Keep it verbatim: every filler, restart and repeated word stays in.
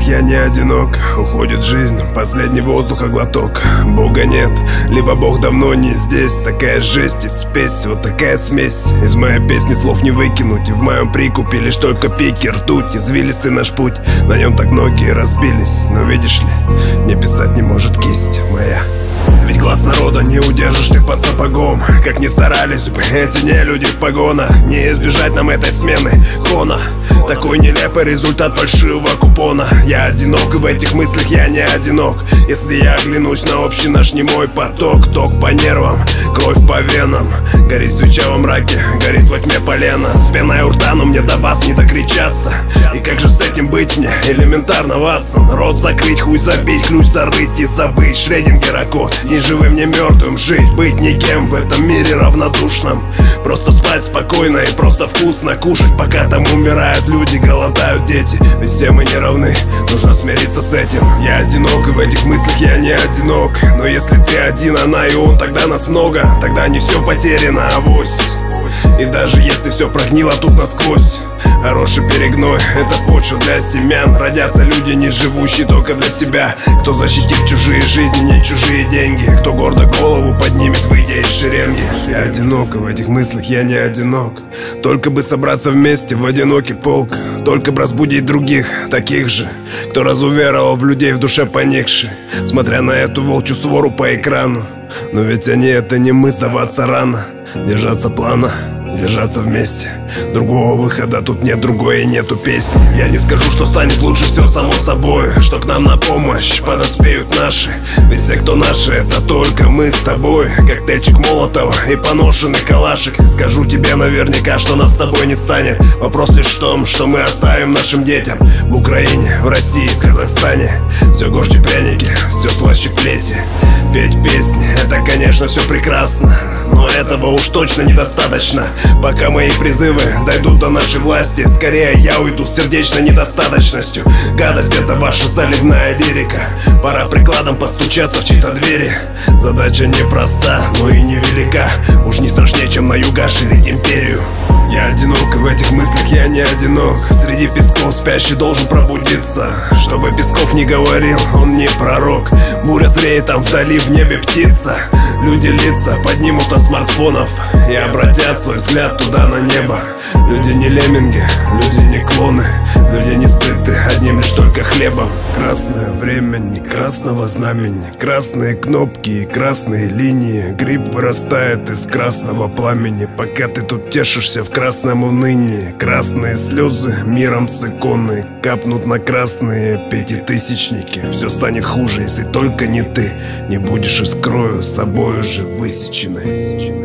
я не одинок. Уходит жизнь, последний воздуха глоток. Бога нет, либо Бог давно не здесь. Такая жесть и спесь, вот такая смесь. Из моей песни слов не выкинуть, и в моем прикупе лишь только пики, ртуть. Извилистый наш путь, на нем так многие разбились. Но видишь ли, не писать не может кисть моя. Ведь глаз народа не удержишь ты под сапогом. Как ни старались бы эти не люди в погонах, не избежать нам этой смены хона. Такой нелепый результат фальшивого купона. Я одинок, и в этих мыслях я не одинок. Если я оглянусь на общий наш немой поток, ток по нервам, кровь по венам. Горит свеча во мраке, горит во тьме полено. С пеной у рта, но мне до вас не докричаться. И как же с этим быть мне? Элементарно, Ватсон. Рот закрыть, хуй забить, ключ зарыть и забыть. Шреддингера код, ни живым, ни мертвым жить. Быть никем в этом мире равнодушном. Просто спать спокойно и просто вкусно кушать, пока там умирают люди, голодают дети. Ведь все мы не равны, нужно смириться с этим. Я одинок, и в этих мыслях я не одинок. Но если ты один, она и он, тогда нас много. Тогда не все потеряно, авось. И даже если все прогнило тут насквозь, хороший перегной — это почва для семян. Родятся люди, не живущие только для себя. Кто защитит чужие жизни, не чужие деньги. Кто гордо голову поднимет, выйдя из шеренги. Я одинок, и в этих мыслях я не одинок. Только бы собраться вместе в одинокий полк. Только бы разбудить других, таких же, кто разуверовал в людей в душе поникши, смотря на эту волчью свору по экрану. Но ведь они — это не мы, сдаваться рано. Держаться плана, держаться вместе. Другого выхода тут нет, другой и нету песни. Я не скажу, что станет лучше, все само собой. Что к нам на помощь подоспеют наши. Ведь все, кто наши, это только мы с тобой. Коктейльчик Молотова и поношенный калашик. Скажу тебе наверняка, что нас с тобой не станет. Вопрос лишь в том, что мы оставим нашим детям. В Украине, в России, в Казахстане. Все горче пряники, все слаще плети. Петь песни — это, конечно, все прекрасно, но этого уж точно недостаточно. Пока мои призывы дойдут до нашей власти, скорее я уйду с сердечной недостаточностью. Гадость — это ваша заливная лирика. Пора прикладом постучаться в чьи-то двери. Задача непроста, но и невелика. Уж не страшнее, чем на юга ширить империю. Я одинок, и в этих мыслях я не одинок. Среди песков спящий должен пробудиться. Чтобы Песков не говорил, он не пророк. Буря зреет там вдали, в небе птица. Люди лица поднимут от смартфонов и обратят свой взгляд туда на небо. Люди не лемминги, люди не клоны. Люди не сыты одним лишь только хлебом. Красное время, не красного знамени. Красные кнопки и красные линии. Гриб вырастает из красного пламени. Пока ты тут тешишься в красном унынии. Красные слезы миром с иконы капнут на красные пятитысячники. Все станет хуже, если только не ты не будешь искрою собой уже высеченной.